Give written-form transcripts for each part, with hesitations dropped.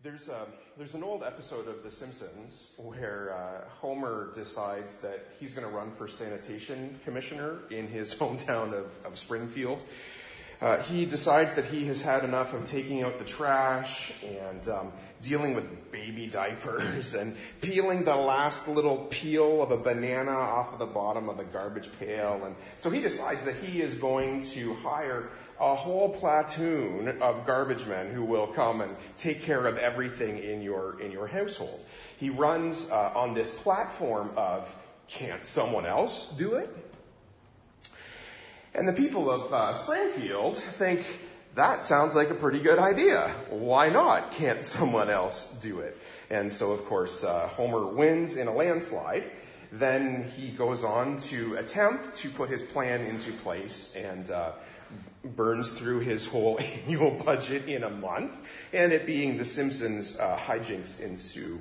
There's an old episode of The Simpsons where Homer decides that he's going to run for sanitation commissioner in his hometown of Springfield. He decides that he has had enough of taking out the trash and dealing with baby diapers and peeling the last little peel of a banana off of the bottom of the garbage pail. And so he decides that he is going to hire a whole platoon of garbage men who will come and take care of everything in your household. He runs on this platform of, can't someone else do it? And the people of Springfield think, that sounds like a pretty good idea. Why not? Can't someone else do it? And so, of course, Homer wins in a landslide. Then he goes on to attempt to put his plan into place and burns through his whole annual budget in a month. And it being The Simpsons, hijinks ensue.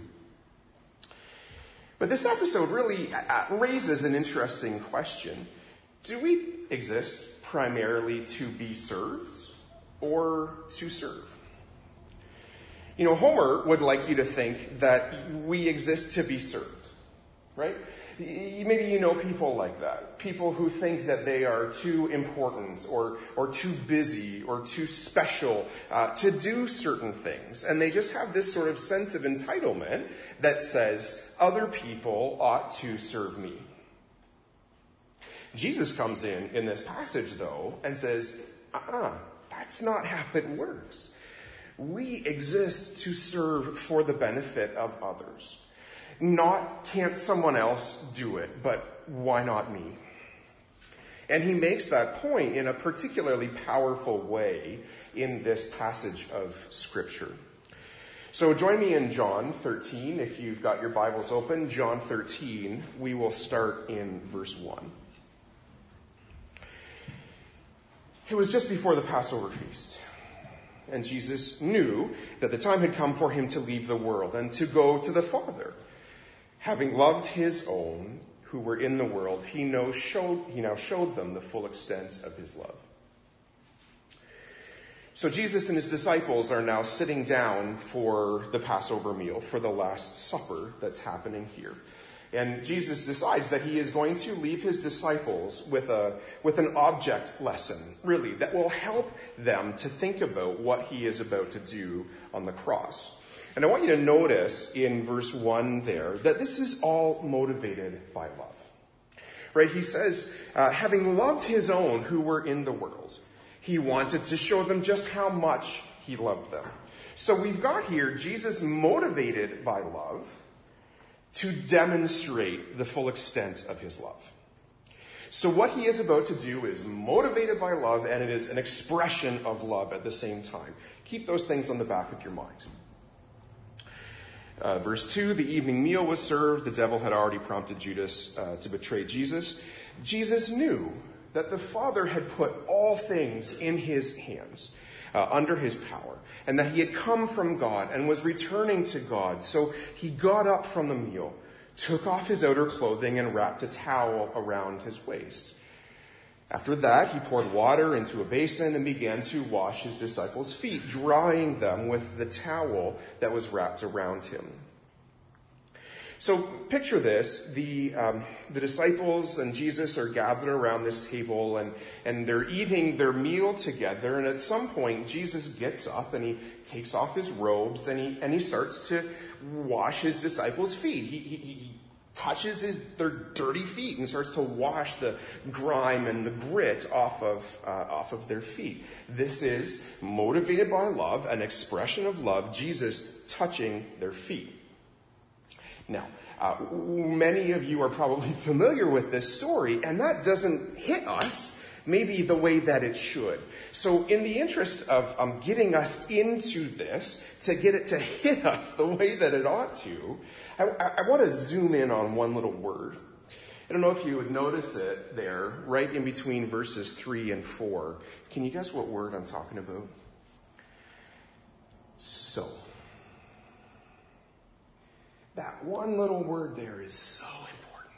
But this episode really raises an interesting question. Do we exist primarily to be served or to serve? You know, Homer would like you to think that we exist to be served, right? Maybe you know people like that. People who think that they are too important or too busy or too special to do certain things. And they just have this sort of sense of entitlement that says other people ought to serve me. Jesus comes in this passage, though, and says, that's not how it works. We exist to serve for the benefit of others. Not, can't someone else do it, but why not me? And he makes that point in a particularly powerful way in this passage of Scripture. So join me in John 13. If you've got your Bibles open, John 13, we will start in verse 1. It was just before the Passover feast, and Jesus knew that the time had come for him to leave the world and to go to the Father. Having loved his own who were in the world, he now showed them the full extent of his love. So Jesus and his disciples are now sitting down for the Passover meal, for the Last Supper that's happening here. And Jesus decides that he is going to leave his disciples with an object lesson, really, that will help them to think about what he is about to do on the cross. And I want you to notice in verse 1 there that this is all motivated by love. Right? He says, having loved his own who were in the world, he wanted to show them just how much he loved them. So we've got here Jesus motivated by love to demonstrate the full extent of his love. So what he is about to do is motivated by love, and it is an expression of love at the same time. Keep those things on the back of your mind. Verse 2, the evening meal was served. The devil had already prompted Judas to betray Jesus. Jesus knew that the Father had put all things in his hands, under his power, and that he had come from God and was returning to God. So he got up from the meal, took off his outer clothing, and wrapped a towel around his waist. After that, he poured water into a basin and began to wash his disciples' feet, drying them with the towel that was wrapped around him. So picture this, the disciples and Jesus are gathered around this table and they're eating their meal together. And at some point, Jesus gets up and he takes off his robes and he starts to wash his disciples' feet. He touches their dirty feet and starts to wash the grime and the grit off of their feet. This is motivated by love, an expression of love, Jesus touching their feet. Now, many of you are probably familiar with this story, and that doesn't hit us maybe the way that it should. So in the interest of getting us into this, to get it to hit us the way that it ought to, I want to zoom in on one little word. I don't know if you would notice it there, right in between verses 3 and 4. Can you guess what word I'm talking about? So. That one little word there is so important.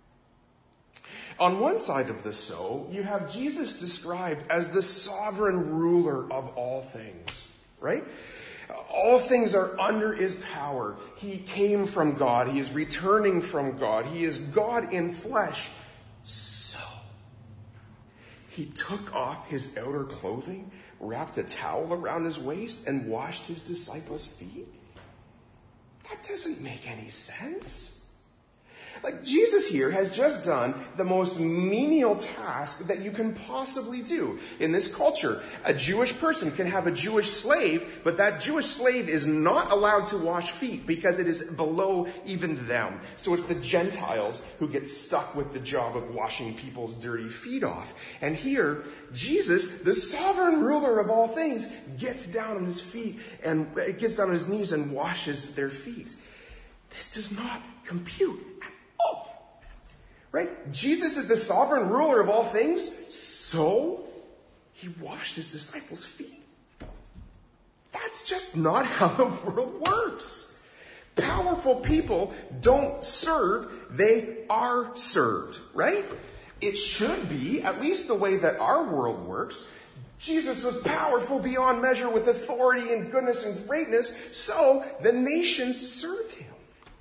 On one side of the so, you have Jesus described as the sovereign ruler of all things, right? All things are under his power. He came from God. He is returning from God. He is God in flesh. So, he took off his outer clothing, wrapped a towel around his waist, and washed his disciples' feet? That doesn't make any sense. Like, Jesus here has just done the most menial task that you can possibly do. In this culture, a Jewish person can have a Jewish slave, but that Jewish slave is not allowed to wash feet because it is below even them. So it's the Gentiles who get stuck with the job of washing people's dirty feet off. And here, Jesus, the sovereign ruler of all things, gets down on his feet and gets down on his knees and washes their feet. This does not compute. Right? Jesus is the sovereign ruler of all things, so he washed his disciples' feet. That's just not how the world works. Powerful people don't serve, they are served, right? It should be, at least the way that our world works. Jesus was powerful beyond measure with authority and goodness and greatness, so the nations served him.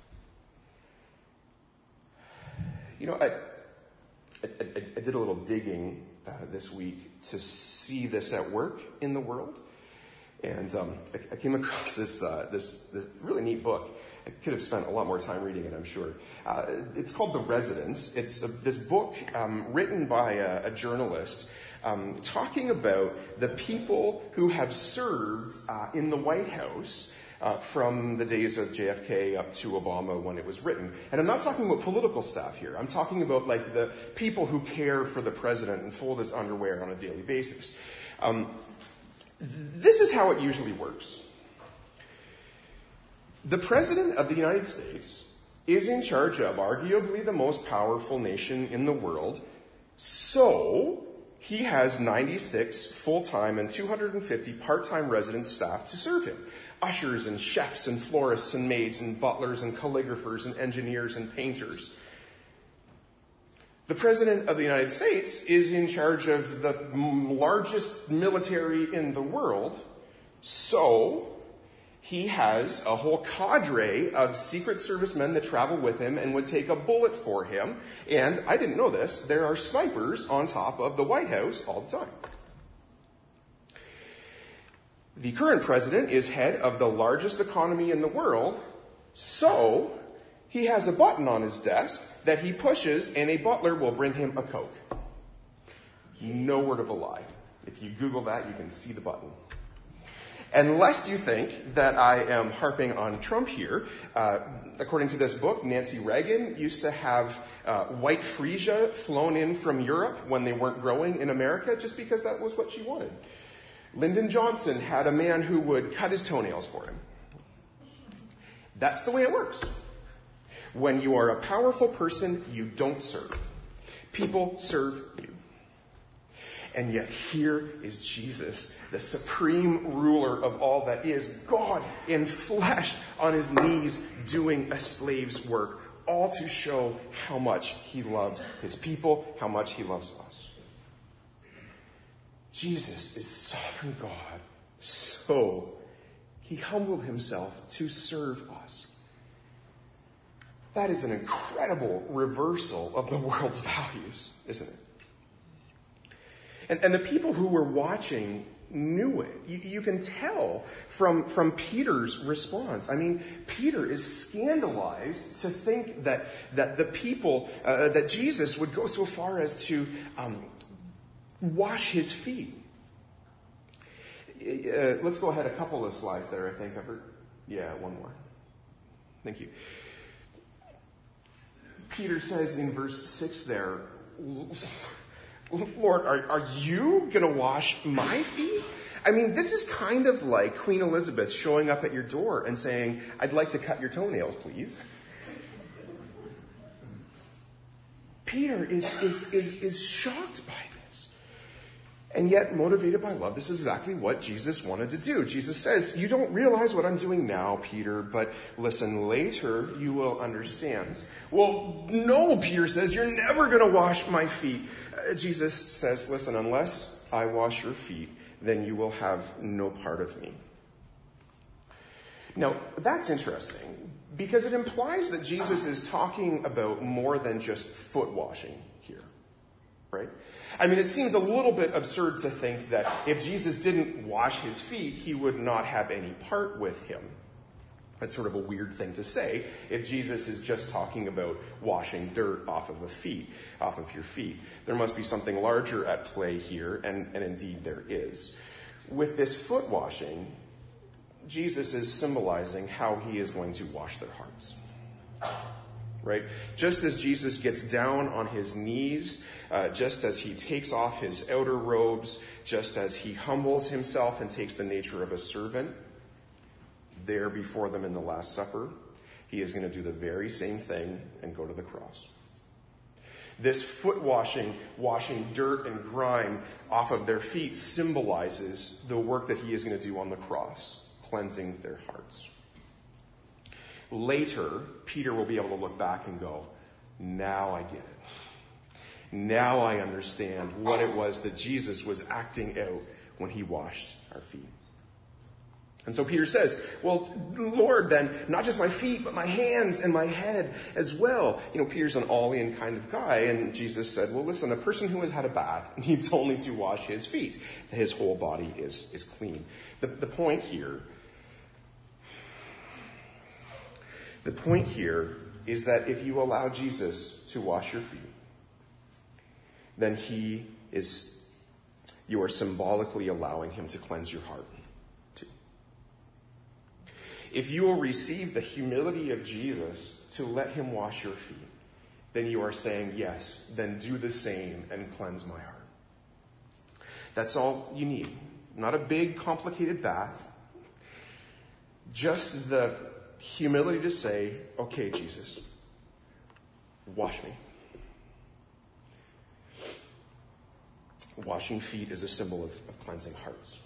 You know, I did a little digging this week to see this at work in the world. And I came across this really neat book. I could have spent a lot more time reading it, I'm sure. It's called The Residents. It's this book written by a journalist talking about the people who have served in the White House from the days of JFK up to Obama when it was written. And I'm not talking about political staff here. I'm talking about like the people who care for the president and fold his underwear on a daily basis. This is how it usually works. The president of the United States is in charge of arguably the most powerful nation in the world, so he has 96 full-time and 250 part-time resident staff to serve him. Ushers and chefs and florists and maids and butlers and calligraphers and engineers and painters. The President of the United States is in charge of the largest military in the world, so he has a whole cadre of Secret Service men that travel with him and would take a bullet for him. And I didn't know this, there are snipers on top of the White House all the time. The current president is head of the largest economy in the world, so he has a button on his desk that he pushes and a butler will bring him a Coke. No word of a lie. If you Google that, you can see the button. And lest you think that I am harping on Trump here, according to this book, Nancy Reagan used to have white freesia flown in from Europe when they weren't growing in America just because that was what she wanted. Lyndon Johnson had a man who would cut his toenails for him. That's the way it works. When you are a powerful person, you don't serve. People serve you. And yet here is Jesus, the supreme ruler of all that is, God in flesh, on his knees doing a slave's work, all to show how much he loved his people, how much he loves us. Jesus is sovereign God, so he humbled himself to serve us. That is an incredible reversal of the world's values, isn't it? And the people who were watching knew it. You can tell from Peter's response. I mean, Peter is scandalized to think that the people, that Jesus would go so far as to wash his feet. Let's go ahead a couple of slides there, I think. Yeah, one more. Thank you. Peter says in verse 6 there, Lord, are you going to wash my feet? I mean, this is kind of like Queen Elizabeth showing up at your door and saying, I'd like to cut your toenails, please. Peter is shocked by this. And yet, motivated by love, this is exactly what Jesus wanted to do. Jesus says, you don't realize what I'm doing now, Peter, but listen, later you will understand. Well, no, Peter says, you're never going to wash my feet. Jesus says, listen, unless I wash your feet, then you will have no part of me. Now, that's interesting because it implies that Jesus is talking about more than just foot washing here, right? I mean, it seems a little bit absurd to think that if Jesus didn't wash his feet, he would not have any part with him. That's sort of a weird thing to say if Jesus is just talking about washing dirt off of your feet. There must be something larger at play here, and indeed there is. With this foot washing, Jesus is symbolizing how he is going to wash their hearts. Right? Just as Jesus gets down on his knees, just as he takes off his outer robes, just as he humbles himself and takes the nature of a servant, there before them in the Last Supper, he is going to do the very same thing and go to the cross. This foot washing dirt and grime off of their feet symbolizes the work that he is going to do on the cross, cleansing their hearts. Later, Peter will be able to look back and go, now I get it. Now I understand what it was that Jesus was acting out when he washed our feet. And so Peter says, well, Lord, then, not just my feet, but my hands and my head as well. You know, Peter's an all-in kind of guy, and Jesus said, well, listen, a person who has had a bath needs only to wash his feet. His whole body is clean. The point here is that if you allow Jesus to wash your feet, then you are symbolically allowing him to cleanse your heart too. If you will receive the humility of Jesus to let him wash your feet, then you are saying, yes, then do the same and cleanse my heart. That's all you need. Not a big, complicated bath. Just the humility to say, okay, Jesus, wash me. Washing feet is a symbol of cleansing hearts.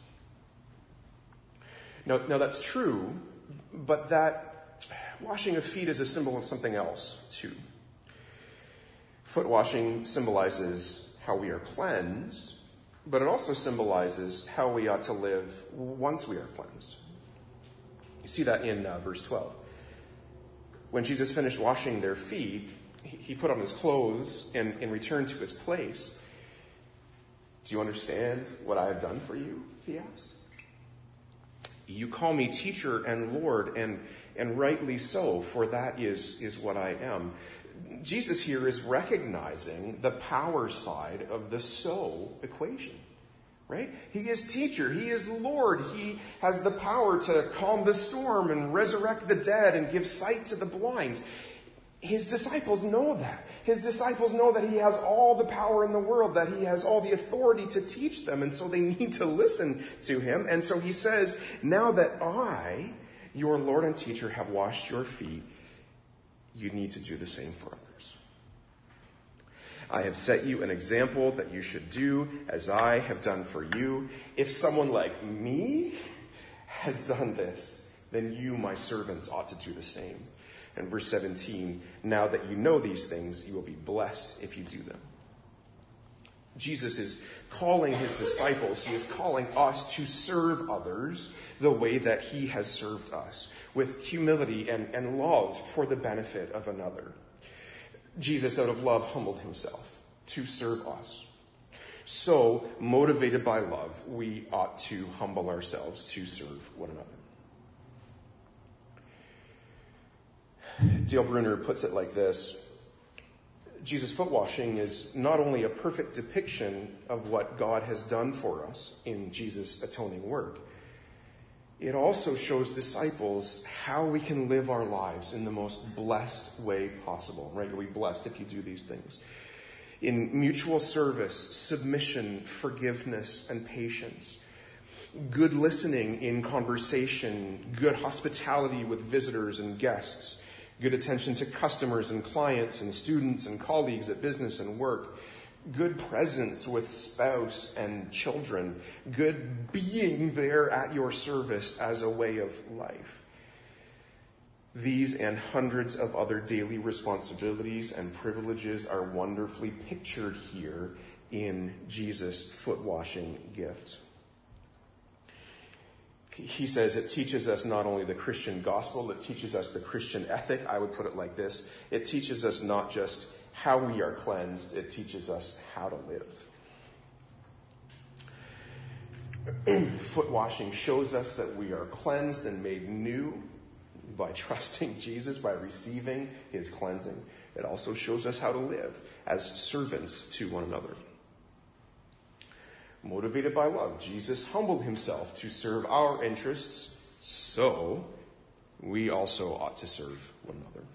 Now that's true, but that washing of feet is a symbol of something else, too. Foot washing symbolizes how we are cleansed, but it also symbolizes how we ought to live once we are cleansed. You see that in verse 12. When Jesus finished washing their feet, he put on his clothes and returned to his place. Do you understand what I have done for you? He asked. You call me teacher and Lord, and rightly so, for that is what I am. Jesus here is recognizing the power side of the so equation, right? He is teacher. He is Lord. He has the power to calm the storm and resurrect the dead and give sight to the blind. His disciples know that. His disciples know that he has all the power in the world, that he has all the authority to teach them, and so they need to listen to him. And so he says, now that I, your Lord and teacher, have washed your feet, you need to do the same for others. I have set you an example that you should do as I have done for you. If someone like me has done this, then you, my servants, ought to do the same. And verse 17, now that you know these things, you will be blessed if you do them. Jesus is calling his disciples, he is calling us to serve others the way that he has served us, with humility and love for the benefit of another. Jesus, out of love, humbled himself to serve us. So, motivated by love, we ought to humble ourselves to serve one another. Dale Bruner puts it like this. Jesus' foot washing is not only a perfect depiction of what God has done for us in Jesus' atoning work, it also shows disciples how we can live our lives in the most blessed way possible. Right? You'll be blessed if you do these things. In mutual service, submission, forgiveness, and patience. Good listening in conversation, good hospitality with visitors and guests, good attention to customers and clients and students and colleagues at business and work, good presence with spouse and children, good being there at your service as a way of life. These and hundreds of other daily responsibilities and privileges are wonderfully pictured here in Jesus' foot washing gift. He says it teaches us not only the Christian gospel, it teaches us the Christian ethic. I would put it like this. It teaches us not just how we are cleansed, it teaches us how to live. Foot washing shows us that we are cleansed and made new by trusting Jesus, by receiving his cleansing. It also shows us how to live as servants to one another. Motivated by love, Jesus humbled himself to serve our interests, so we also ought to serve one another.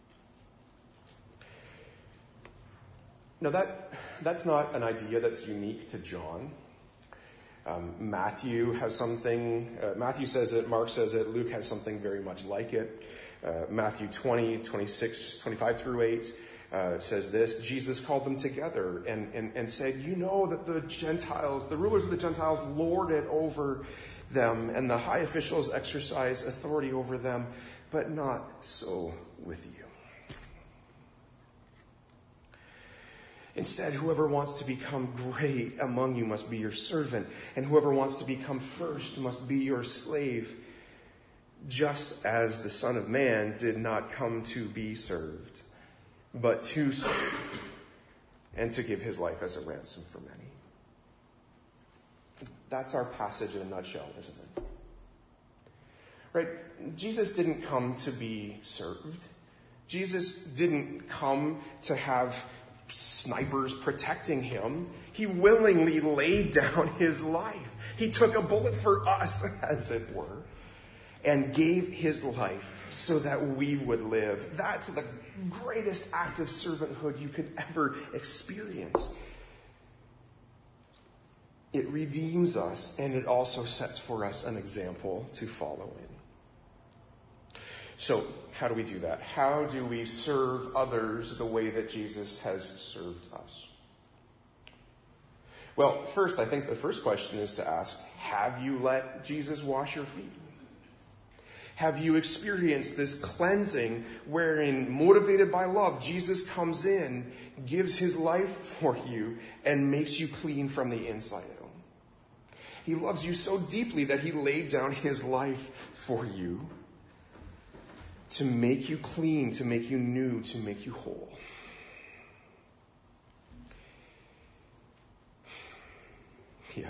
Now that's not an idea that's unique to John. Matthew has something, Matthew says it, Mark says it, Luke has something very much like it. Matthew 20, 26, 25 through 8 says this: Jesus called them together and said, you know that the Gentiles, the rulers of the Gentiles, lord it over them, and the high officials exercise authority over them, but not so with you. Instead, whoever wants to become great among you must be your servant, and whoever wants to become first must be your slave, just as the Son of Man did not come to be served, but to serve, and to give his life as a ransom for many. That's our passage in a nutshell, isn't it? Right? Jesus didn't come to be served. Jesus didn't come to have snipers protecting him. He willingly laid down his life. He took a bullet for us, as it were, and gave his life so that we would live. That's the greatest act of servanthood you could ever experience. It redeems us, and it also sets for us an example to follow in. So, how do we do that? How do we serve others the way that Jesus has served us? Well, first, I think the first question is to ask, have you let Jesus wash your feet? Have you experienced this cleansing wherein, motivated by love, Jesus comes in, gives his life for you, and makes you clean from the inside out? He loves you so deeply that he laid down his life for you to make you clean, to make you new, to make you whole. Yeah.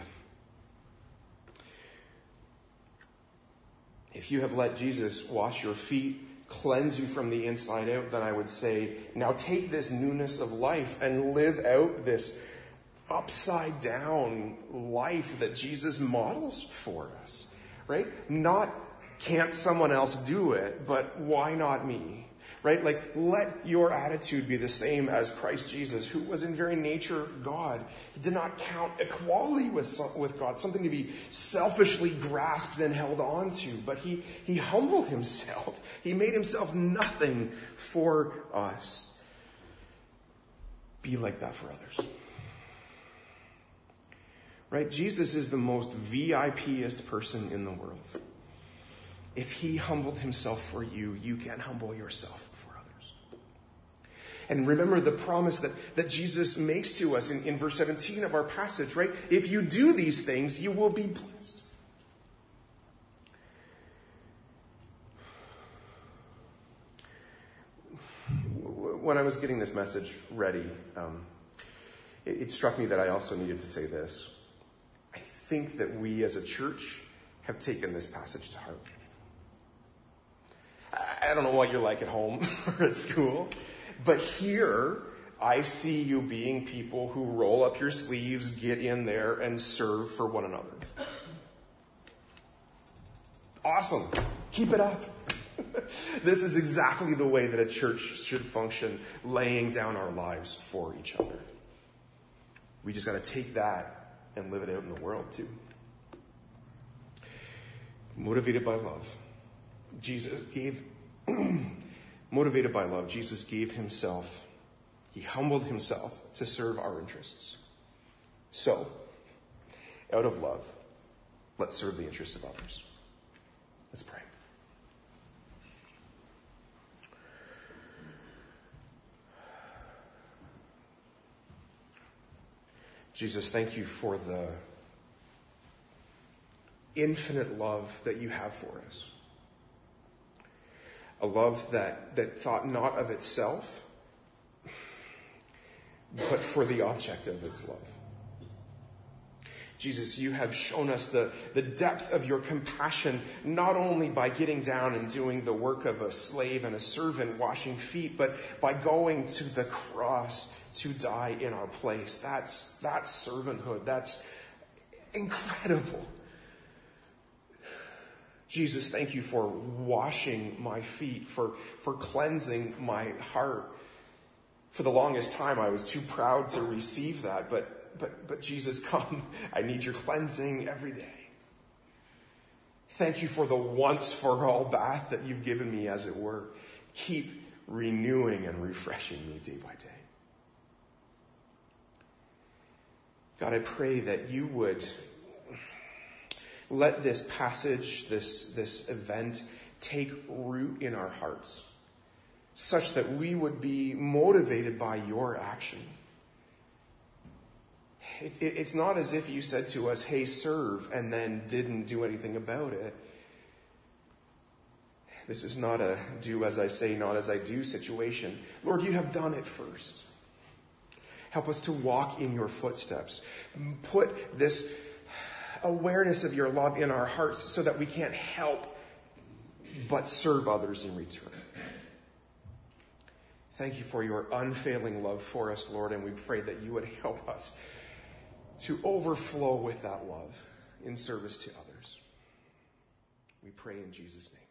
If you have let Jesus wash your feet, cleanse you from the inside out, then I would say, now take this newness of life and live out this upside down life that Jesus models for us, right? Not, can't someone else do it, but why not me? Right? Like, let your attitude be the same as Christ Jesus, who was in very nature God. He did not count equality with God, something to be selfishly grasped and held on to, but he humbled himself. He made himself nothing for us. Be like that for others. Right? Jesus is the most VIP-est person in the world. If he humbled himself for you, you can humble yourself for others. And remember the promise that Jesus makes to us in verse 17 of our passage, right? If you do these things, you will be blessed. When I was getting this message ready, it struck me that I also needed to say this. I think that we as a church have taken this passage to heart. I don't know what you're like at home or at school, but here I see you being people who roll up your sleeves, get in there, and serve for one another. Awesome. Keep it up. This is exactly the way that a church should function, laying down our lives for each other. We just got to take that and live it out in the world too. Motivated by love. Motivated by love, Jesus gave himself. He humbled himself to serve our interests. So, out of love, let's serve the interests of others. Let's pray. Jesus, thank you for the infinite love that you have for us. A love that thought not of itself, but for the object of its love. Jesus, you have shown us the depth of your compassion, not only by getting down and doing the work of a slave and a servant washing feet, but by going to the cross to die in our place. That's servanthood. That's incredible. Jesus, thank you for washing my feet, for cleansing my heart. For the longest time, I was too proud to receive that, but Jesus, come. I need your cleansing every day. Thank you for the once-for-all bath that you've given me, as it were. Keep renewing and refreshing me day by day. God, I pray that you would let this passage, this event, take root in our hearts, such that we would be motivated by your action. It's not as if you said to us, hey, serve, and then didn't do anything about it. This is not a do as I say, not as I do situation. Lord, you have done it first. Help us to walk in your footsteps. Put this awareness of your love in our hearts so that we can't help but serve others in return. Thank you for your unfailing love for us, Lord, and we pray that you would help us to overflow with that love in service to others. We pray in Jesus' name.